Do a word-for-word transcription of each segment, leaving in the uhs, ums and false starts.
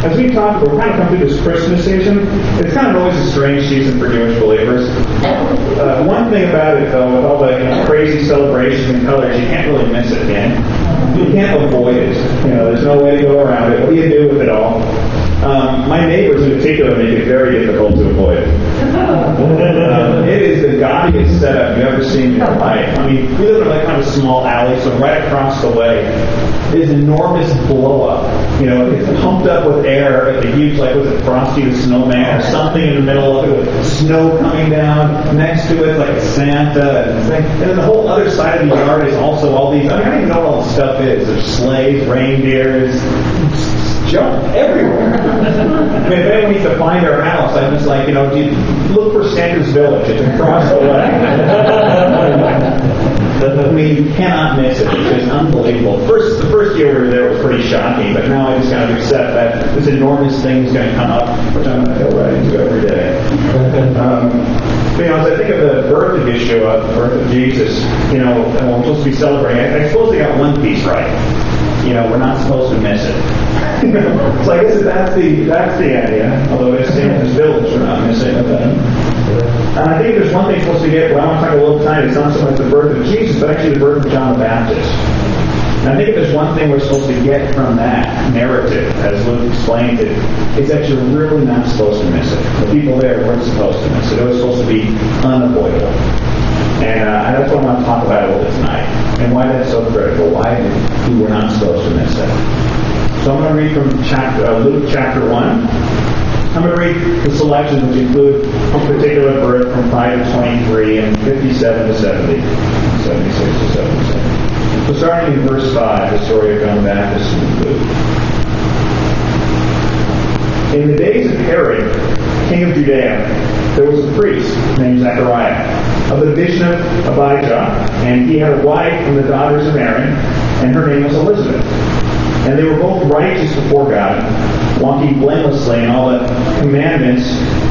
as we talk, we're kind of come through this Christmas season. It's kind of always a strange season for Jewish believers. Uh, one thing about it, though, with all the you know, crazy celebrations and colors, you can't really miss it, can you? You can't avoid it. You know, there's no way to go around it. What do you do with it all? Um, my neighbors in particular make it very difficult to avoid it. um, it is the gaudiest setup you've ever seen in your life. I mean, we live in like kind of a small alley, so right across the way is enormous blow up. You know, it's pumped up with air at the huge, like, was it Frosty the Snowman or something in the middle of it with snow coming down. Next to it, like a Santa and thing. And then the whole other side of the yard is also all these, I mean, I don't even know what all the stuff is. There's sleighs, reindeers, junk everywhere. I mean, if anyone needs to find their house, I'm just like, you know, you look for Santa's Village. It's across the way. I mean, you cannot miss it. It's just unbelievable. First, the first year we were there was pretty shocking, but now I just kind of accept that this enormous thing is going to come up, which I'm going to go right into every day. Um, you know, as I think of the birth of Yeshua, the birth of Jesus, you know, and we're supposed to be celebrating, I, I suppose they got one piece right. You know, we're not supposed to miss it. So I guess that's the that's the idea. Although it's Santa's Village, we're not missing it then. And I think there's one thing supposed to get, well, I want to talk a little tonight, it's not so much the birth of Jesus, but actually the birth of John the Baptist. And I think if there's one thing we're supposed to get from that narrative, as Luke explained it, is that you're really not supposed to miss it. The people there weren't supposed to miss it. It was supposed to be unavoidable. And uh, that's what I want to talk about a little bit tonight. And why that's so critical. Why we were not supposed to miss it. So I'm going to read from chapter, uh, Luke chapter one. I'm going to read the selections which include a particular birth from five to twenty-three and fifty-seven to seventy, seventy-six to seventy-seven. So starting in verse five, the story of John the Baptist in Luke. In the days of Herod, king of Judea, there was a priest named Zechariah, of the division of Abijah, and he had a wife from the daughters of Aaron, and her name was Elizabeth. And they were both righteous before God, walking blamelessly in all the commandments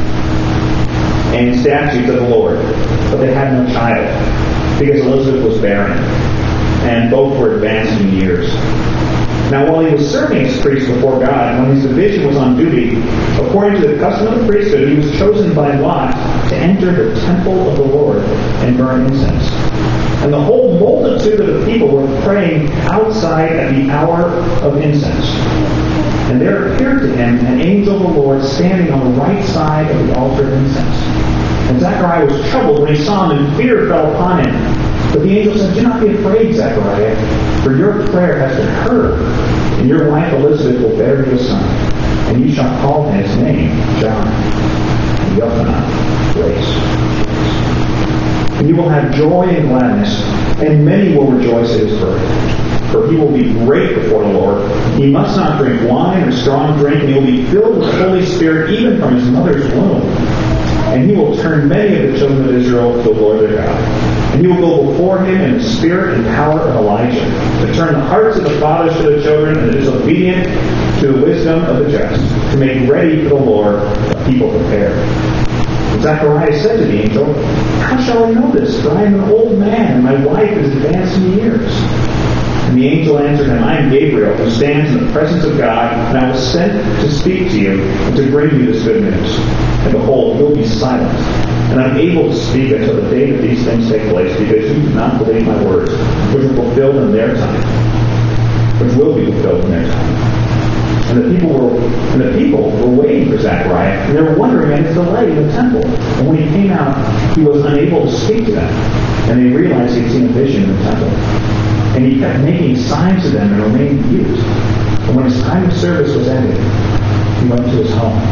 and statutes of the Lord. But they had no child, because Elizabeth was barren, and both were advanced in years. Now while he was serving as priest before God, when his division was on duty, according to the custom of the priesthood, he was chosen by lot to enter the temple of the Lord and burn incense. And the whole multitude of the people were praying outside at the hour of incense. And there appeared to him an angel of the Lord standing on the right side of the altar of incense. And Zechariah was troubled when he saw him, and fear fell upon him. But the angel said, "Do not be afraid, Zechariah, for your prayer has been heard, and your wife Elizabeth will bear you a son, and you shall call his name John. And Yochanan, grace. And you will have joy and gladness, and many will rejoice at his birth. For he will be great before the Lord. He must not drink wine or strong drink, and he will be filled with the Holy Spirit even from his mother's womb. And he will turn many of the children of Israel to the Lord their God. And he will go before him in the spirit and power of Elijah, to turn the hearts of the fathers to the children, and the disobedient to the wisdom of the just, to make ready for the Lord a people prepared." And Zechariah said to the angel, "How shall I know this? For I am an old man, and my wife is advanced in years." And the angel answered him, "I am Gabriel, who stands in the presence of God, and I was sent to speak to you and to bring you this good news. And behold, you will be silent, and unable to speak until the day that these things take place, because you do not believe my words, which are fulfilled in their time, which will be fulfilled in their time." And the people were and the people were waiting for Zechariah, and they were wondering at his delay in the temple. And when he came out, he was unable to speak to them, and they realized he had seen a vision in the temple. And he kept making signs to them and remained mute. And when his time of service was ended, he went to his home.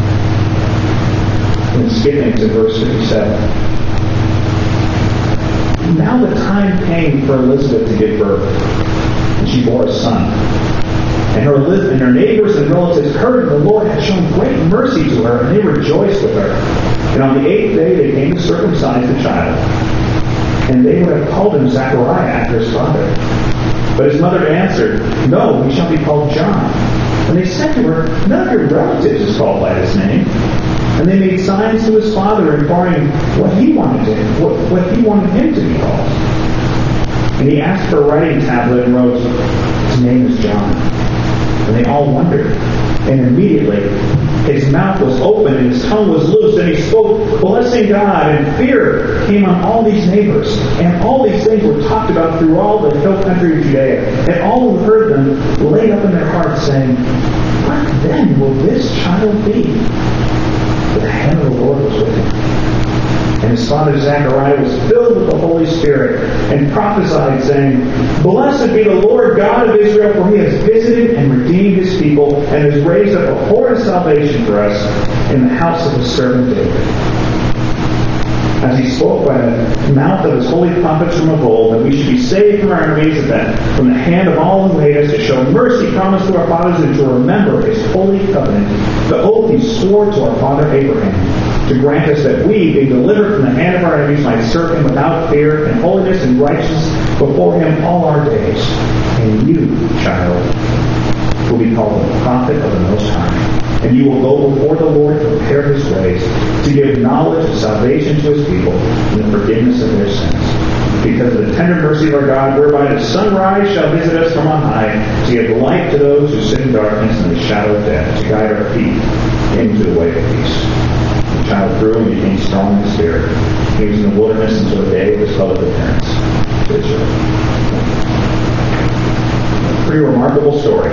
And skipping to verse fifty-seven. Now the time came for Elizabeth to give birth, and she bore a son. And her, and her neighbors and relatives heard that the Lord had shown great mercy to her, and they rejoiced with her. And on the eighth day they came to circumcise the child. And they would have called him Zechariah after his father. But his mother answered, "No, he shall be called John." And they said to her, "None of your relatives is called by this name." And they made signs to his father, inquiring what he wanted to, what, what he wanted him to be called. And he asked for a writing tablet and wrote, "His name is John." And they all wondered. And immediately his mouth was open and his tongue was loose, and he spoke, blessing God, and fear came on all these neighbors. And all these things were talked about through all the hill country of Judea. And all who heard them laid up in their hearts, saying, what then will this child be? For the hand of the Lord was with him. And his father Zechariah was filled with the Holy Spirit and prophesied, saying, blessed be the Lord God of Israel, for he has visited and redeemed his people, and has raised up a horn of salvation for us in the house of his servant David. As he spoke by the mouth of his holy prophets from of old, that we should be saved from our enemies, and that from the hand of all who hate us, to show mercy promised to our fathers, and to remember his holy covenant, the oath he swore to our father Abraham, to grant us that we, being delivered from the hand of our enemies, might serve him without fear, in holiness and righteousness before him all our days. And you, child, will be called the prophet of the Most High. And you will go before the Lord to prepare his ways, to give knowledge of salvation to his people, and the forgiveness of their sins. Because of the tender mercy of our God, whereby the sunrise shall visit us from on high, to give light to those who sit in darkness and the shadow of death, to guide our feet into the way of peace. The child grew and became strong in spirit. He was in the wilderness until the day of his public appearance to Israel. A pretty remarkable story.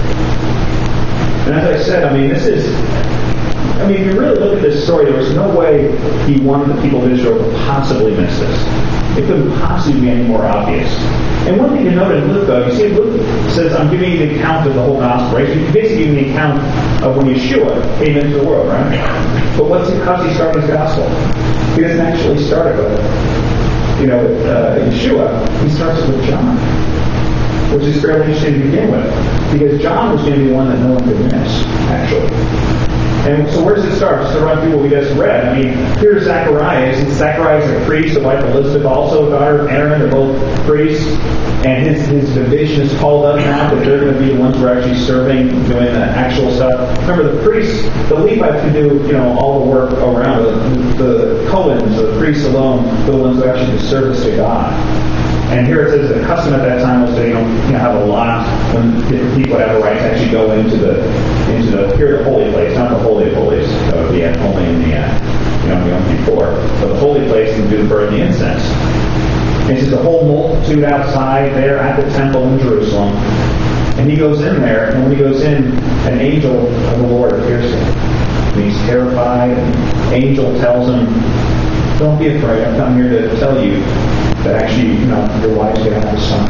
And as I said, I mean, this is, I mean, if you really look at this story, there was no way he wanted the people of Israel to possibly miss this. It couldn't possibly be any more obvious. And one thing to note in Luke, though, you see, Luke says, I'm giving you the account of the whole gospel, right? So he's basically giving the account of when Yeshua came into the world, right? But what's he, how's he start his gospel? He doesn't actually start it with, you know, with uh, Yeshua. He starts it with John, which is fairly interesting to begin with, because John was going to be one that no one could miss, actually. And so where does it start? Just to run through what we just read. I mean, here's Zechariah. Zechariah is a priest. The wife Elizabeth, also daughter of Aaron, they're both priests. And his, his division is called up now, but they're going to be the ones who are actually serving, doing the actual stuff. Remember, the priests, the Levites can do, you know, all the work around. The, the Cohens, the priests alone, they're the ones who actually do service to God. And here it says the custom at that time was to, you know, you know, have a lot when different people have a right to actually go into the into the here the holy place, not the holy of holies. That would be only in the uh, you know the Yom Kippur, but the holy place and do the burn the incense. And it's the whole multitude outside there at the temple in Jerusalem. And he goes in there, and when he goes in, an angel of the Lord appears to him. And he's terrified, and the angel tells him, don't be afraid, I've come here to tell you that actually, you know, your wife's going to have a son.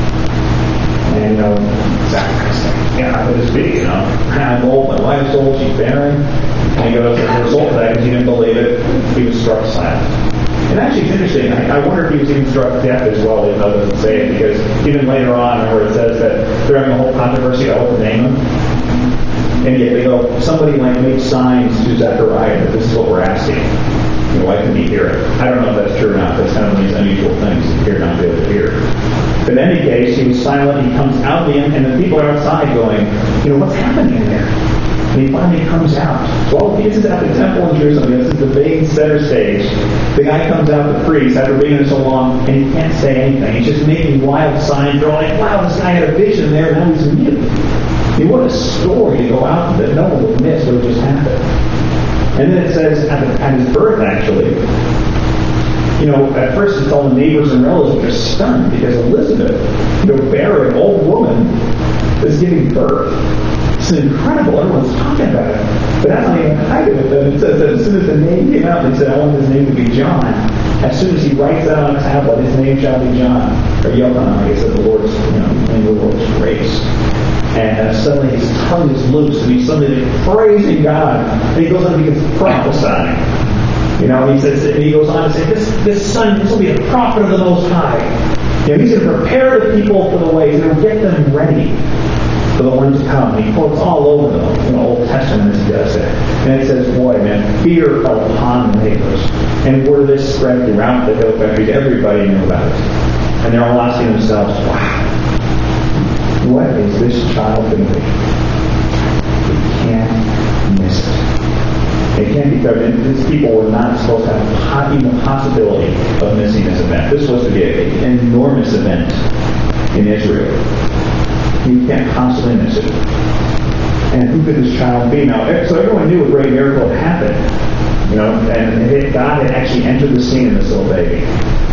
And, you know, Zacharias saying, yeah, how could this be, you know? I'm old, my wife's old, she's barren. And he goes, as a result of that, because he didn't believe it, he was struck silent. And actually, it's interesting. I, I wonder if he was even struck deaf as well, even though it doesn't say it, because even later on, where it says that they're having a whole controversy about what to name him. And yet they go, somebody might make signs to Zechariah that this is what we're asking. You know, why couldn't he hear it? I don't know if that's true or not. That's kind of one of these unusual things, to hear, not be able to hear. But in any case, he was silent. He comes out the end, and the people are outside going, you know, what's happening in there? And he finally comes out. So all this is at the temple in Jerusalem. This is the big center stage. The guy comes out, the priest, after being there so long, and he can't say anything. He's just making wild signs. They're all like, wow, this guy had a vision there, and now he's mute. I mean, what a story to go out that no one would miss what just happened. And then it says, at, the, at his birth, actually, you know, at first it's all the neighbors and relatives are stunned because Elizabeth, you know, barren, old woman, is giving birth. It's incredible. Everyone's talking about it. But that's not even the height of it, though. It says that as soon as the name came out, they said, I want his name to be John. As soon as he writes that on a tablet, his name shall be John. Or Yochanan, I guess, the Lord's, you know, name of the Lord's grace. And uh, suddenly his tongue is loose, and he's suddenly praising God. And he goes on and begins prophesying. You know, he says, and he goes on to say, this this son, this will be a prophet of the Most High. You know, he's going to prepare the people for the way. He's going to get them ready for the one to come. And he quotes all over the you know, Old Testament as he does it. And it says, boy, man, fear fell upon the neighbors. And word this spread throughout the hill country. Everybody knew about it. And they're all asking themselves, wow, what is this child going to be? We can't miss it. It can't be covered. These people were not supposed to have even the possibility of missing this event. This was to be an enormous event in Israel. You can't possibly miss it. And who could this child be? Now, so everyone knew a great miracle had happened. You know, and it, God had actually entered the scene in this little baby.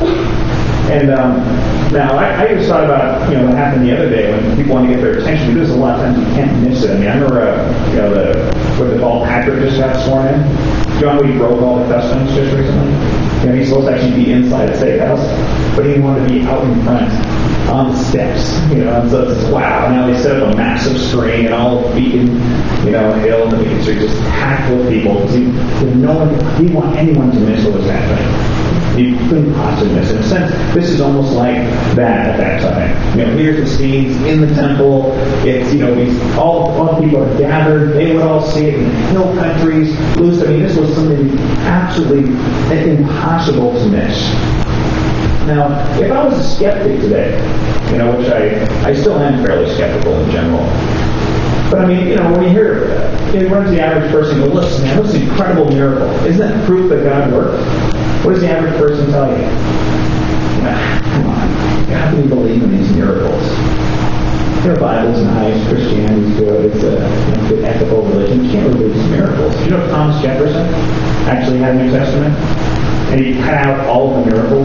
And um, now, I, I just thought about, you know, what happened the other day when people want to get their attention. Because a lot of times you can't miss it. I mean, I remember, uh, you know, the, where the Paul Patrick just got sworn in. You know how he broke all the customs just recently? You know, he's supposed to actually be inside a steakhouse, but he wanted to be out in front on the steps. You know, and so it's wow. Now they set up a massive screen and all of Beacon, you know, Hill and the Beacon Street just packed with people. Because he, no one, he didn't want anyone to miss what was happening. You couldn't possibly miss it. In a sense, this is almost like that at that time. You know, here's the scenes in the temple. It's, you know, these, all, all the people are gathered. They would all see it in the hill countries. Loose. I mean, this was something absolutely impossible to miss. Now, if I was a skeptic today, you know, which I, I still am fairly skeptical in general. But I mean, you know, when you hear, you run to the average person and go, listen, man, what's an incredible miracle? Isn't that proof that God worked? What does the average person tell you? Ah, come on. How can you believe in these miracles? You know, Bible's nice, Christianity's good, it's a you know, good ethical religion. You can't really believe these miracles. You know Thomas Jefferson actually had a New Testament? And he cut out all of the miracles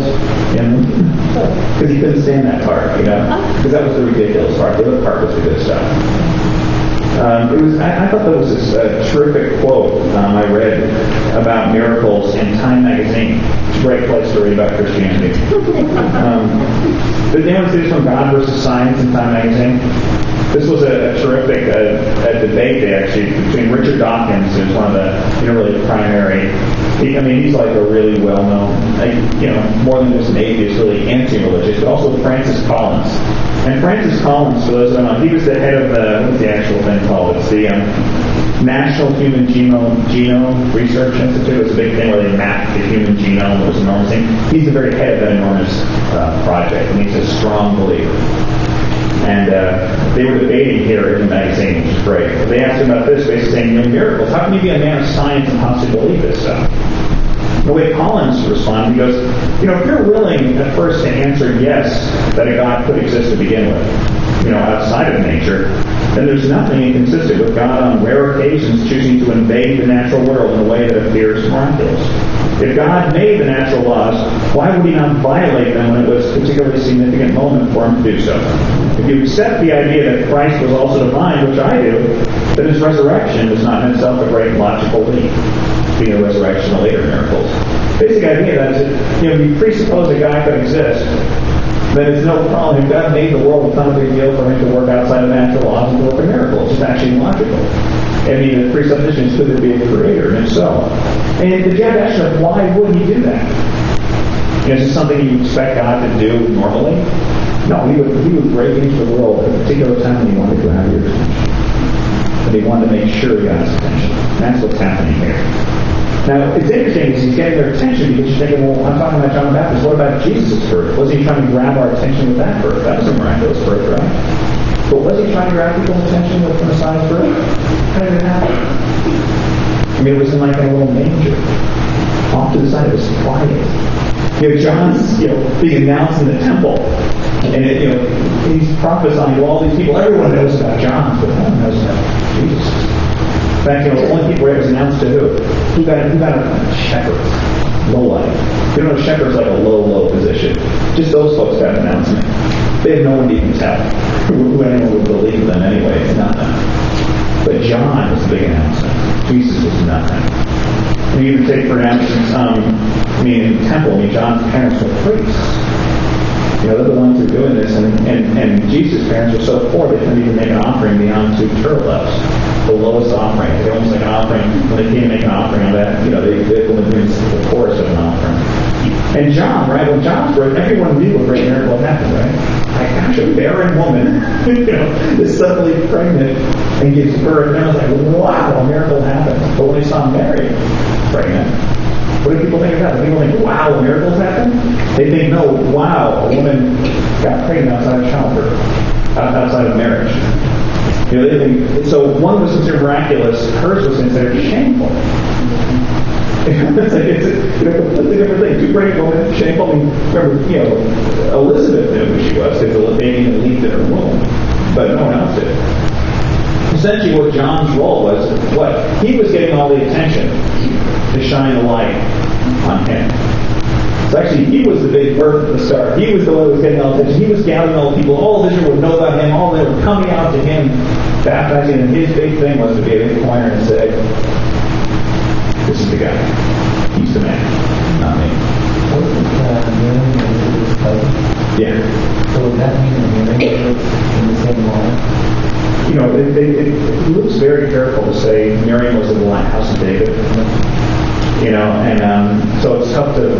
because he couldn't stand that part, you know? Because that was the ridiculous part. The other part was the good stuff. Um, it was. I, I thought that was this uh, terrific quote um, I read about miracles in Time magazine. It's a great place to read about Christianity. Um, did anyone see this from God versus Science in Time magazine? This was a, a terrific uh, a debate they actually between Richard Dawkins, who's one of the you know really primary. He, I mean, he's like a really well-known, like, you know, more than just an atheist, really anti-religious, but also Francis Collins. And Francis Collins, for those who don't know, he was the head of the, what's the actual thing called? It's the um, National Human Genome, Genome Research Institute. It was a big thing where they mapped the human genome. It was an enormous thing. He's the very head of that enormous uh, project, and he's a strong believer. And uh, they were debating here in the magazine, which is great. They asked him about this, basically saying, you know, miracles. How can you be a man of science and possibly believe this stuff? The way Collins responded, he goes, you know, if you're willing at first to answer yes, that a God could exist to begin with, you know, outside of nature, then there's nothing inconsistent with God on rare occasions choosing to invade the natural world in a way that appears miraculous. If God made the natural laws, why would he not violate them when it was a particularly significant moment for him to do so? If you accept the idea that Christ was also divine, which I do, then his resurrection is not in itself a great logical leap. Being a resurrection of later miracles. Basic idea that is that, you know, if you presuppose that God could exist, then it's no problem. If God made the world, it's not a big deal for him to work outside of natural laws and to work a miracle. It's just actually logical. I mean, the presupposition is, could there be a creator? And if so. And the Jab asked him, why would he do that? You know, is this something you expect God to do normally? No, he would, he would break into the world at a particular time when he wanted to have your attention. But he wanted to make sure he got his attention. That's what's happening here. Now, it's interesting is he's getting their attention because you're thinking, well, I'm talking about John the Baptist. What about Jesus' birth? Was he trying to grab our attention with that birth? That was a miraculous birth, right? But was he trying to grab people's attention with the Messiah's birth? How did it happen? I mean, it was in like a little manger. Off to the side, it was quiet. You know, John's, you know, being announced in the temple. And, it, you know, he's prophesying to all these people. Everyone knows about John, but no one knows about Jesus. In fact, you know, the only people where it was announced to who? Who got, who got a shepherds? Low life. You know, shepherds like a low, low position. Just those folks got an announcement. They had no one to even tell who anyone would believe them anyway. It's nothing. But John was the big announcement. Jesus was nothing. And you even take, for instance, um, I mean, in the temple, I mean, John's parents were priests. You know, they're the ones who are doing this, and, and, and Jesus' parents were so poor they couldn't even make an offering beyond two turtles. The lowest offering. They almost like an offering. When they came to make an offering on that, you know, they, they only bring the poorest of an offering. And John, right, when John's birth, everyone knew a great miracle had happened, right? Like, gosh, a barren woman, you know, is suddenly pregnant and gives birth. And I was like, wow, a miracle happened. But when they saw Mary pregnant, what do people think of that? Do people think, wow, a miracle happened? They think, no, wow, a woman got pregnant outside of childbirth, outside of marriage. You know, they think, so one was considered miraculous, hers was considered shameful. It's like it's a, you know, completely different thing. Two pregnant women, shameful. I mean, remember, you know, Elizabeth knew who she was because the baby had leaped in her womb, but no one else did. Essentially what John's role was, what? He was getting all the attention to shine the light on him. So actually, he was the big birth of the star. He was the one who was getting all the attention. He was gathering all the people. All of Israel would know about him. All they were coming out to him, baptizing. And his big thing was to be a big pointer and say, this is the guy. He's the man, not me. Wasn't uh, Miriam Moses' cousin? Yeah. So would that mean that Miriam was in the same line? You know, it, it, it Luke's very careful to say Miriam was in the line, house of David. You know, and um, so it's tough to,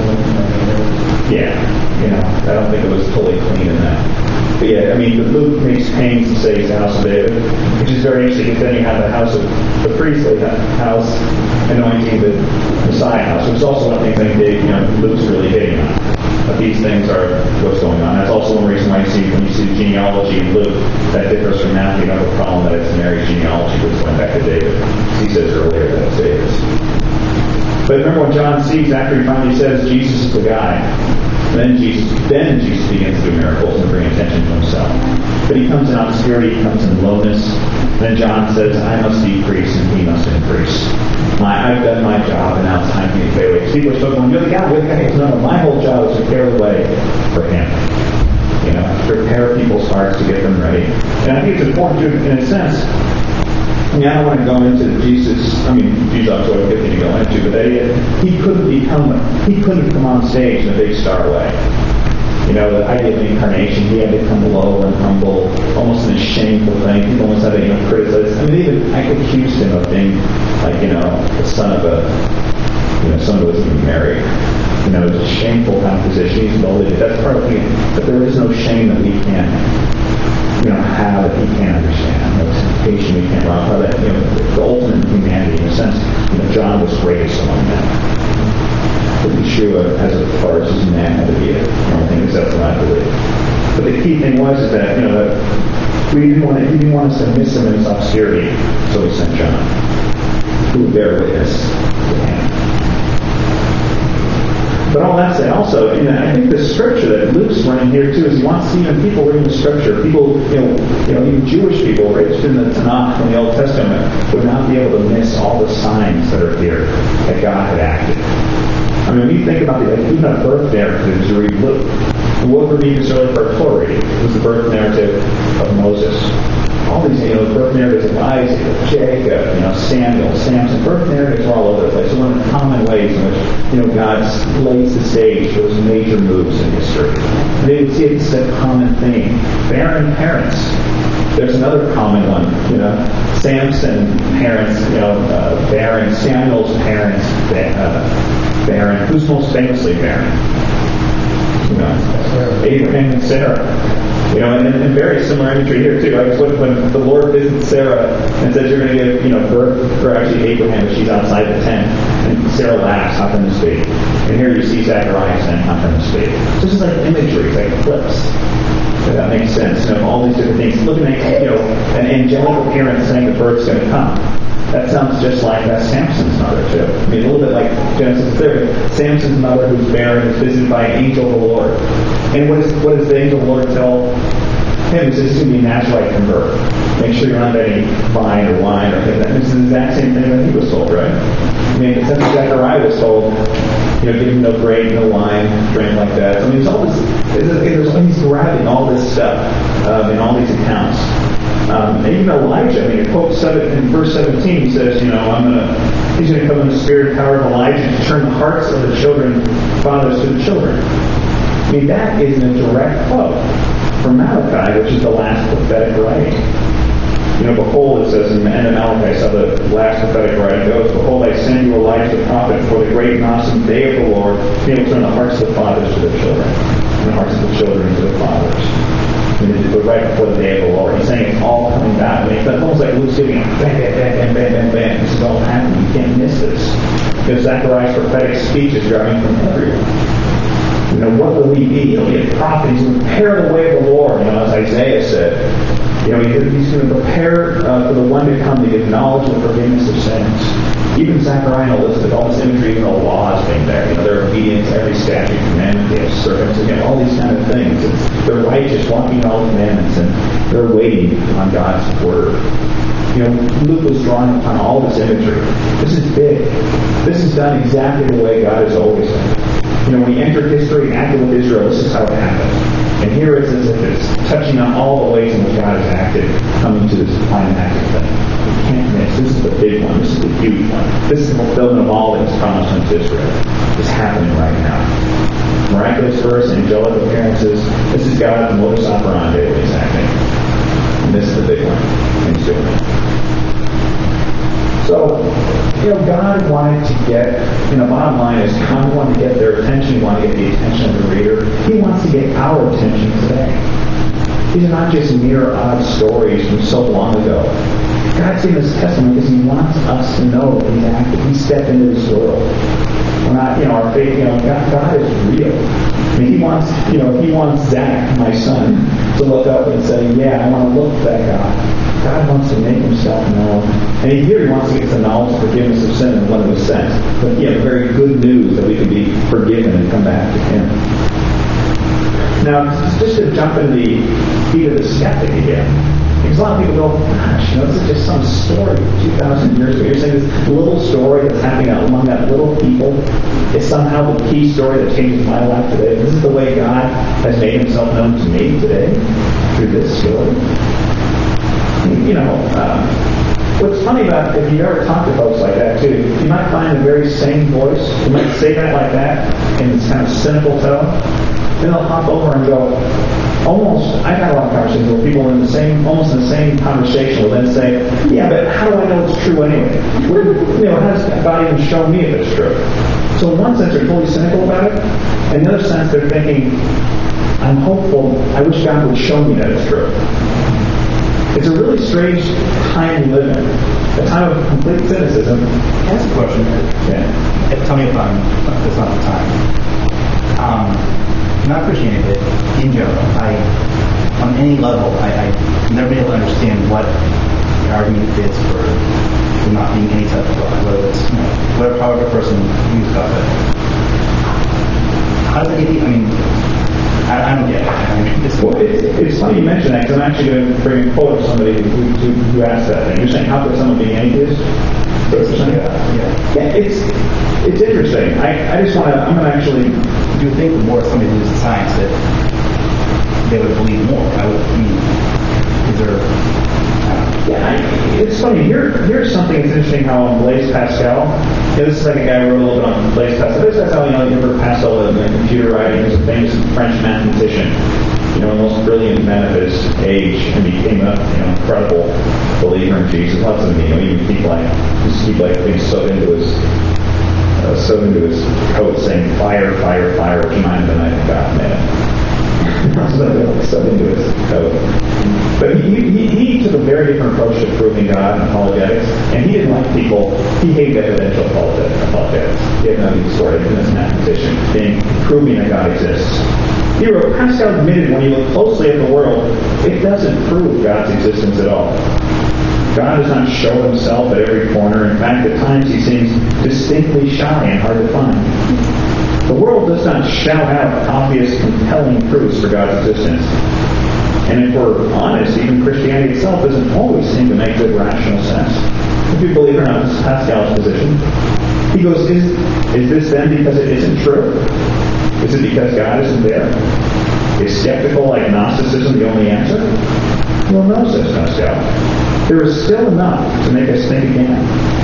yeah, you know, I don't think it was fully clean in that. But yeah, I mean, Luke makes pains to say he's the house of David, which is very interesting, because then you have the house of the priestly house anointing the Messiah house, which is also one of the things I think you know, Luke's really hitting on. But these things are what's going on. That's also one reason why you see, when you see the genealogy in Luke, that differs from Matthew. You have a problem that it's Mary's genealogy, but it's going back to David. He says earlier that it's David's. But remember when John sees, after he finally says Jesus is the guy, then Jesus then Jesus begins to do miracles and bring attention to himself. But he comes in obscurity, he comes in lowness. Then John says, I must decrease and he must increase. My, I've done my job and now it's time for me to fade away. People are still going, you're the guy, you're the guy. No, no, my whole job is to prepare the way for him. You know, prepare people's hearts to get them ready. And I think it's important to, in a sense, I mean, I don't want to go into Jesus. I mean, Jesus is what a good thing to go into, but they, he couldn't become, he couldn't come on stage in a big star way. You know, the idea of incarnation, he had to come low and humble, almost in a shameful thing. People almost had to, you know, criticize. I mean, even I accused him of being, like, you know, the son of a, you know, someone who wasn't even married. You know, it's a shameful kind of position. He's lowly. That's part of the thing. But there is no shame that we can't, you know, have that he can't understand. No temptation we can't run. How that, you know, the ultimate humanity, in a sense, you know, John was greatest among them. But Yeshua, as far as his man, had to be it. I don't think that's what I believe. But the key thing was is that, you know, that we didn't want to, he didn't want us to miss him in his obscurity, so he sent John, who would bear witness to him. But all that said, also, you know, I think the scripture that Luke's running here too is he wants to see even people reading the scripture, people, you know, you know, even Jewish people raised in the Tanakh from the Old Testament would not be able to miss all the signs that are here that God had acted. I mean, when you think about the, like, even a birth narrative to read Luke, what would be necessarily for a Torah reading? It was the birth narrative of Moses. All these, you know, birth narratives of Isaac, of Jacob, you know, Samuel, Samson. Birth narratives are all over the place. So one of the common ways in which, you know, God lays the stage for those major moves in history. And they would see it's a common theme. Barren parents. There's another common one, you know, Samson parents, you know, uh, barren. Samuel's parents, uh, barren. Who's most famously barren? You know, Abraham and Sarah. You know, and, and very similar imagery here too. Right? When, when the Lord visits Sarah and says you're going to give, you know, birth for actually Abraham, but she's outside the tent, and Sarah laughs, how can this be? And here you see Zechariah saying, how can this be? So this is like imagery, it's like clips. If that makes sense. You know, all these different things. Looking at, you know, an angelic appearance saying the bird's going to come. That sounds just like uh, Samson's mother, too. I mean, a little bit like Genesis thirty. Samson's mother, who's barren, is visited by an angel of the Lord. And what, is, what does the angel of the Lord tell him? He says, it's going to be a Nazarite convert. Make sure you're not any vine or wine or anything. It's the exact same thing that he was told, right? I mean, since Zechariah was told, you know, give him no bread, no wine, drink like that. I mean, there's all this, there's, he's grabbing all this stuff um, in all these accounts. Um, and even Elijah, I mean, it quotes seven, in verse seventeen, he says, you know, I'm going to, he's going to come in the spirit and power of Elijah to turn the hearts of the children, fathers to the children. I mean, that is in a direct quote from Malachi, which is the last prophetic writing. You know, behold, it says in the end of Malachi, so the last prophetic writing goes, behold, I send you Elijah the prophet for the great and awesome day of the Lord, to be able to turn the hearts of the fathers to the children, and the hearts of the children to the fathers. I mean, but right before the day of the Lord. He's saying it's all coming back. I mean, it's almost like Luke's giving bam, bam, bam, bam, bam, bam, bam. This is all happening. You can't miss this. Because Zechariah's prophetic speech is driving from everyone. You know, what will he be? He'll be a prophet. He's going to prepare the way of the Lord. You know, as Isaiah said. You know, he's going to prepare uh, for the one to come to give knowledge of the forgiveness of sins. Even Zechariah listed all this imagery, even the laws being there. You know, they're obedient to every statute, commandment, they have servants, again, all these kind of things. It's, they're righteous, walking in all the commandments, and they're waiting on God's word. You know, Luke was drawing upon all this imagery. This is big. This is done exactly the way God has always done. You know, when he entered history and acted with Israel, this is how it happened. And here it's as if it's touching on all the ways in which God has acted, coming to this climactic thing. You can't miss. This is the big one. This is the huge one. This is the fulfillment of all that was promised unto Israel. It's happening right now. Miraculous verse, angelic appearances. This is God's modus operandi that he's acting. And this is the big one. And he's doing it. So, you know, God wanted to get, you know, bottom line is God wanted to get their attention. He wanted to get the attention of the reader. He wants to get our attention today. These are not just mere odd stories from so long ago. God's giving us testimony because he wants us to know that he's active. He stepped into this world. We're not, you know, our faith, you know, God, God is real. I mean, he wants, you know, he wants Zach, my son, to look up and say, yeah, I want to look at that God. God wants to make himself known. And here he wants to get the knowledge of forgiveness of sin in one of his sense. But yeah, very good news that we can be forgiven and come back to him. Now, just to jump into the feet of the skeptic again, because a lot of people go, gosh, you know, this is just some story two thousand years ago. You're saying this little story that's happening among that little people is somehow the key story that changes my life today. This is the way God has made himself known to me today through this story. You know, uh, what's funny about if you ever talk to folks like that too, you might find the very same voice. You might say that like that in this kind of cynical tone. Then they'll hop over and go, almost, I've had a lot of conversations where people in the same, almost in the same conversation will then say, yeah, but how do I know it's true anyway? Where, you know, how does God even show me if it's true? So in one sense, they're fully cynical about it. In the other sense, they're thinking, I'm hopeful, I wish God would show me that it's true. It's a really strange time we live in. A time of complete cynicism. That's a question. Yeah. Tell me if I'm, if it's not the time. Um, not Christianity, but in general, I, on any level, I, I've never been able to understand what the argument is for, for not being any type of God, whether it's, you know, whatever, however a person views God. How does it get, I mean, I, I don't get it. I mean, it's, well, it's, it's funny you mention that, because I'm actually going to bring a quote of somebody who, who, who asked that thing. You're saying, how could someone be an atheist? yeah, yeah. Yeah, it's it's interesting. I, I just want to, I'm going to actually... Do you think the more somebody believes in science that they would believe more? I would, I mean, is there... Uh, yeah, I, it's funny. Here, here's something that's interesting how on Blaise Pascal, you know, this is like a guy who wrote a little bit on Blaise Pascal. Blaise Pascal, you know, you remember Pascal in computer writing. He was a famous French mathematician. You know, the most brilliant man of his age, and became a you know incredible believer in Jesus. Lots of you know, even keep like just keep like things sewed into his uh, sewed into his coat, saying "fire, fire, fire," which reminded him of God, man. Sewed into his coat. But he, he he took a very different approach to proving God and apologetics, and he didn't like people. He hated evidential apologetics. He had nothing sort of in this mathematician, being proving that God exists. He wrote, Pascal admitted when you look closely at the world, it doesn't prove God's existence at all. God does not show himself at every corner. In fact, at times he seems distinctly shy and hard to find. The world does not shout out obvious, compelling proofs for God's existence. And if we're honest, even Christianity itself doesn't always seem to make good rational sense. If you believe it or not, this is Pascal's position. He goes, is, is this then because it isn't true? Is it because God isn't there? Is skeptical agnosticism the only answer? Well, no, says Pascal. There is still enough to make us think again.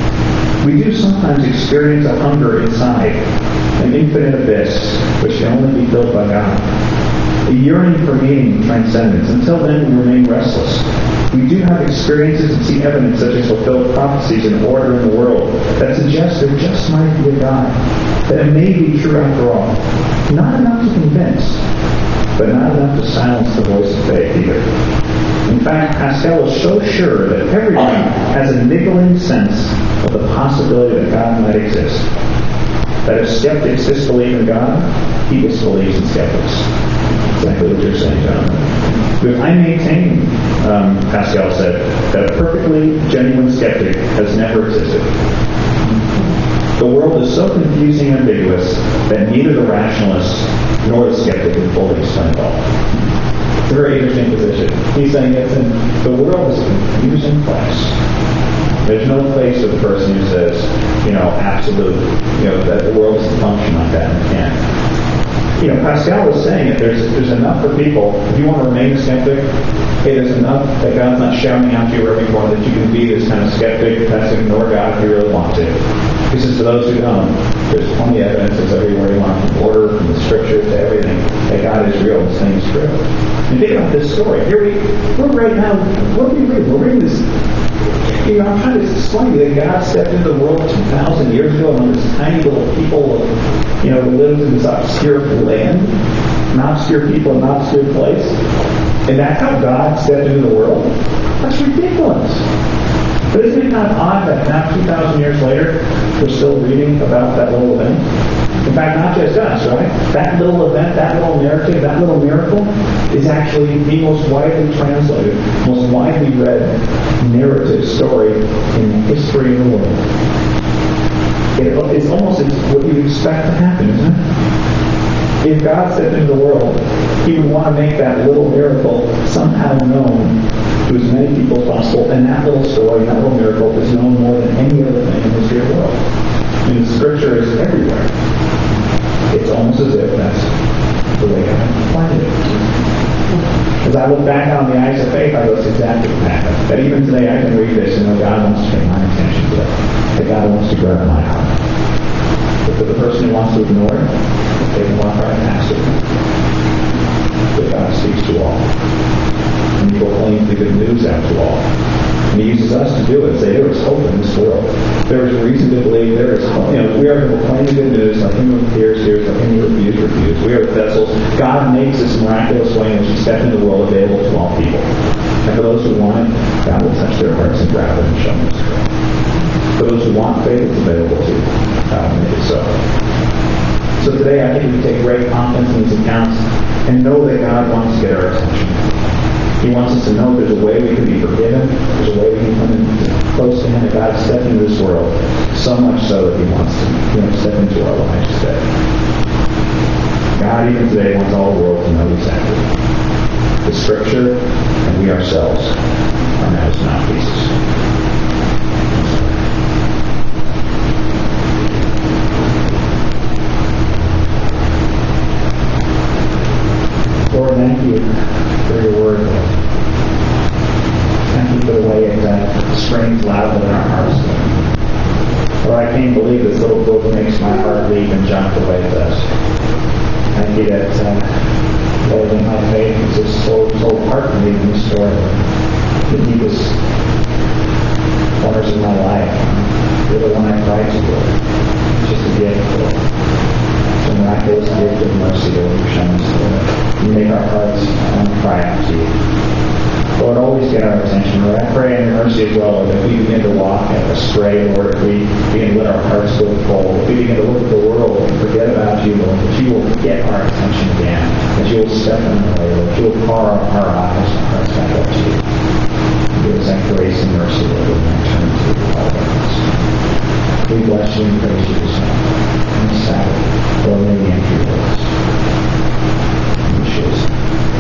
We do sometimes experience a hunger inside, an infinite abyss, which can only be filled by God. A yearning for meaning and transcendence. Until then, we remain restless. We do have experiences and see evidence such as fulfilled prophecies and order in the world that suggest there just might be a God, that it may be true after all. Not enough to convince, but not enough to silence the voice of faith either. In fact, Pascal is so sure that everyone has a niggling sense of the possibility that God might exist, that if skeptics disbelieve in God, he disbelieves in skeptics. Exactly what you're saying, Jonathan. But I maintain, um, Pascal said, that a perfectly genuine skeptic has never existed. The world is so confusing and ambiguous that neither the rationalist nor the skeptic can fully explain it all. It's a very interesting position. He's saying that the world is a confusing place. There's no place for the person who says, you know, absolute, you know, that the world doesn't function like that, and it can't. You know, Pascal was saying that there's there's enough for people. If you want to remain a skeptic, hey, there's enough that God's not shouting out to you every morning that you can be this kind of skeptic that's ignore God if you really want to. He says to those who don't, there's plenty of evidence that's everywhere you want, from order, from the scriptures to everything, that God is real, this thing is true. And think about this story. Here we, we're right now, what are we reading? We're reading this. You know, I'm trying to explain to you that God stepped into the world two thousand years ago among this tiny little people, you know, who lived in this obscure land, an obscure people in an obscure place. And that's how God stepped into the world? That's ridiculous. But isn't it kind of odd that now two thousand years later, we're still reading about that little event? In fact, not just us, right? That little event, that little narrative, that little miracle is actually the most widely translated, most widely read narrative story in the history of the world. It, it's almost what you expect to happen, isn't it? If God stepped into the world, He would want to make that little miracle somehow known to as many people as possible, and that little story, that little miracle, is known more than any other thing in the history of the world. I mean, the Scripture is everywhere. It's almost as if that's the way God planned it. As I look back on the eyes of faith, I go, it's exactly what happened. That even today I can read this and know God wants to pay my attention to it. That God wants to grab my heart. But for the person who wants to ignore it, they can walk right past it. But God speaks to all. And He proclaims the good news out to all. And He uses us to do it. Say, there is hope in this world. There is reason to believe. There is hope. You know, we are to proclaim the good news. Like Him who hears, hears. Like Him who refuse, refuse. We are the vessels. God makes this miraculous way in which He stepped into the world available to all people. And for those who want it, God will touch their hearts and grab it and show them His grace. For those who want faith, it's available to God will make it so. So today, I think we take great confidence in these accounts and know that God wants to get our attention. He wants us to know there's a way we can be forgiven. There's a way we can come in close to Him. That God stepped into this world so much so that He wants to you know, step into our lives today. God, even today, wants all the world to know exactly. The Scripture and we ourselves are now His mouthpieces. Lord, thank you for your word. Thank you for the way it uh, springs loudly in our hearts. Lord, I can't believe this little book makes my heart leap and jump the way it does. Thank you that, uh, Lord, in my faith is just so, so hard to me in this story. The deepest corners of my life. You're the one I cry to, Lord. It's just a gift, Lord. It's a miraculous gift of mercy, Lord, you've shown us, Lord. You make our hearts um, cry out to you. Lord, always get our attention. Lord, I pray in your mercy as well, Lord, that we begin to walk astray, Lord, if we begin to let our hearts go cold, if we begin to look at the world and forget about you, Lord, that you will get our attention again, that you will step in the way, Lord, that you will call our, our eyes and hearts back up to you. Give us that grace and mercy, Lord, when we turn to all of us. We bless you and praise you this morning. On the Sabbath, Lord, may we enter your rest. In Jesus' name.